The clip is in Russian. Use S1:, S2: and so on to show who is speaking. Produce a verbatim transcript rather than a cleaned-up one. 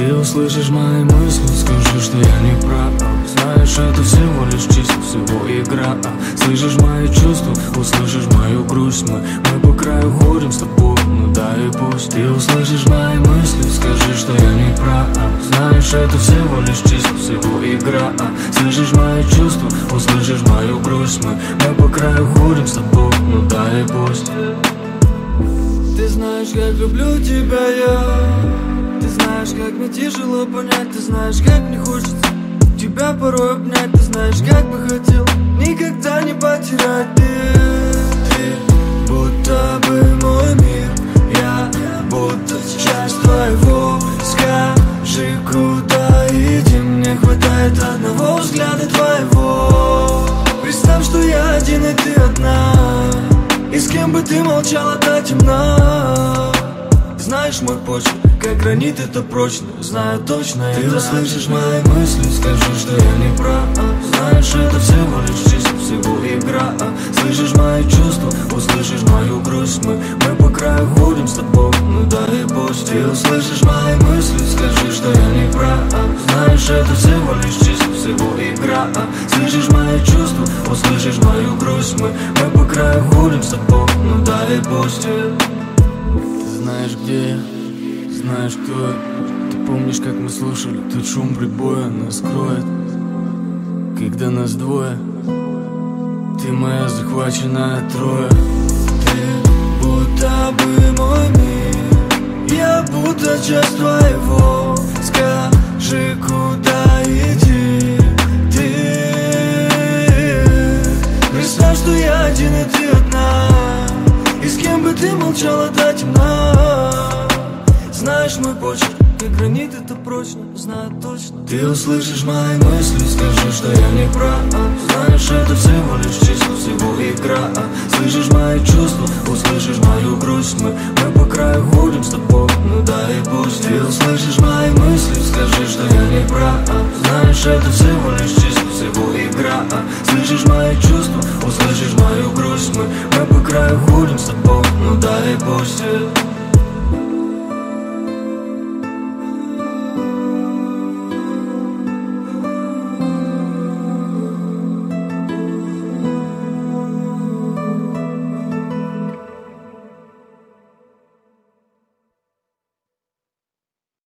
S1: Ты услышишь мои мысли, скажи, что я не прав. Знаешь, это всего лишь чисто, всего игра. Слышишь мои чувства, услышишь мою грусть. Мы, мы по краю ходим с тобой, ну да и пусть. Ты услышишь мои мысли, скажи, что я не прав. Знаешь, это всего лишь чисто, всего игра. Слышишь мои чувства, услышишь мою грусть. Мы, мы по краю ходим с тобой, ну да и пусть.
S2: Ты знаешь, как люблю тебя я. Ты знаешь, как мне тяжело понять. Ты знаешь, как мне хочется тебя порой обнять. Ты знаешь, как бы хотел никогда не потерять. Ты, ты будто бы мой мир. Я будто часть твоего. Скажи, куда идем? Мне хватает одного взгляда твоего. Представь, что я один и ты одна. И с кем бы ты молчала, та темна. Знаешь мой почерк, как гранит, это прочно. Знаю точно, ты это услышишь мои мысли, скажи, что я не прав. Знаешь, это всего лишь чисто, всего игра. Слышишь мои чувства, услышишь мою грусть. Мы, мы по краю ходим с тобой, ну да и пусть. Ты услышишь мои мысли, скажи, что я не прав. Знаешь, это всего лишь чисто, всего игра. Слышишь мои чувства, услышишь мою грусть. Мы, мы по краю ходим с тобой, ну да и пусть.
S1: Знаешь, где я, знаешь, кто я. Ты помнишь, как мы слушали тот шум прибоя. Нас кроет, когда нас двое. Ты моя захваченная троя.
S2: Ты будто бы мой мир. Я будто часть твоего. Скажи, куда идти? Ты представь, что я один и ты одна. И с кем бы ты молчала, та темна. Знаешь мой почерк, как гранит, это прочно. Знаю точно, ты услышишь мои мысли, скажи, что я не прав. Знаешь, это всего лишь чисто, всего игра. Слышишь мои чувства, услышишь мою грусть. Мы, мы по краю ходим с тобой, ну да и пусть. Ты услышишь мои мысли, скажи, что я не прав. Знаешь, это всего лишь чисто, всего игра. Слышишь мои чувства, услышишь мою грусть. Мы, мы по краю ходим с тобой, ну да и пусть.